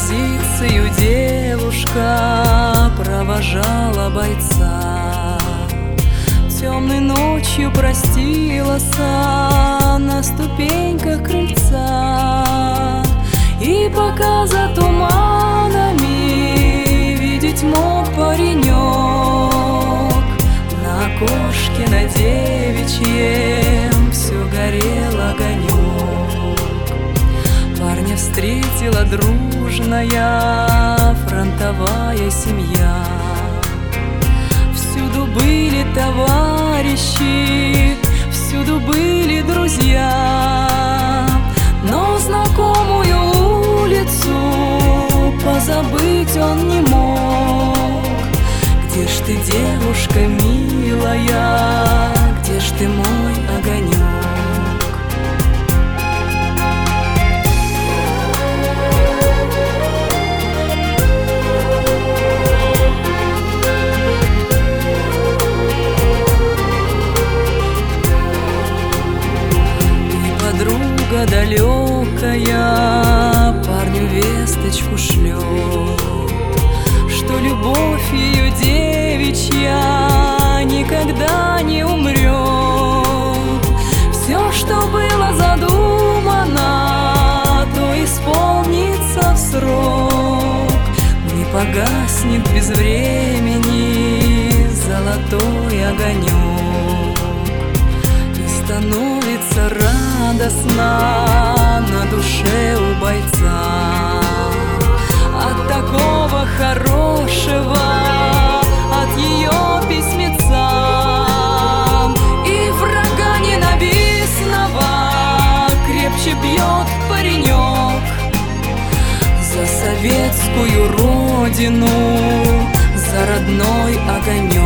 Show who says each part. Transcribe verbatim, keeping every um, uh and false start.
Speaker 1: позицию девушка провожала бойца. Темной ночью простилась на ступеньках крыльца, и пока за туманами видеть мог паренек, на окошке на девичьем все горел огонек. Парня встретила дружная фронтовая семья. Всюду были товарищи, всюду были друзья, но знакомую улицу позабыть он не мог. Где ж ты, девушка милая, где ж ты, мой огонек? Подруга далекая парню весточку шлет, что любовь ее девичья никогда не умрет. Все, что было задумано, то исполнится в срок. Не погаснет без времени золотой огонек, и становится радостно на душе у бойца от такого хорошего, от ее письмеца. И врага ненавистного крепче бьет паренек за советскую родину, за родной огонек.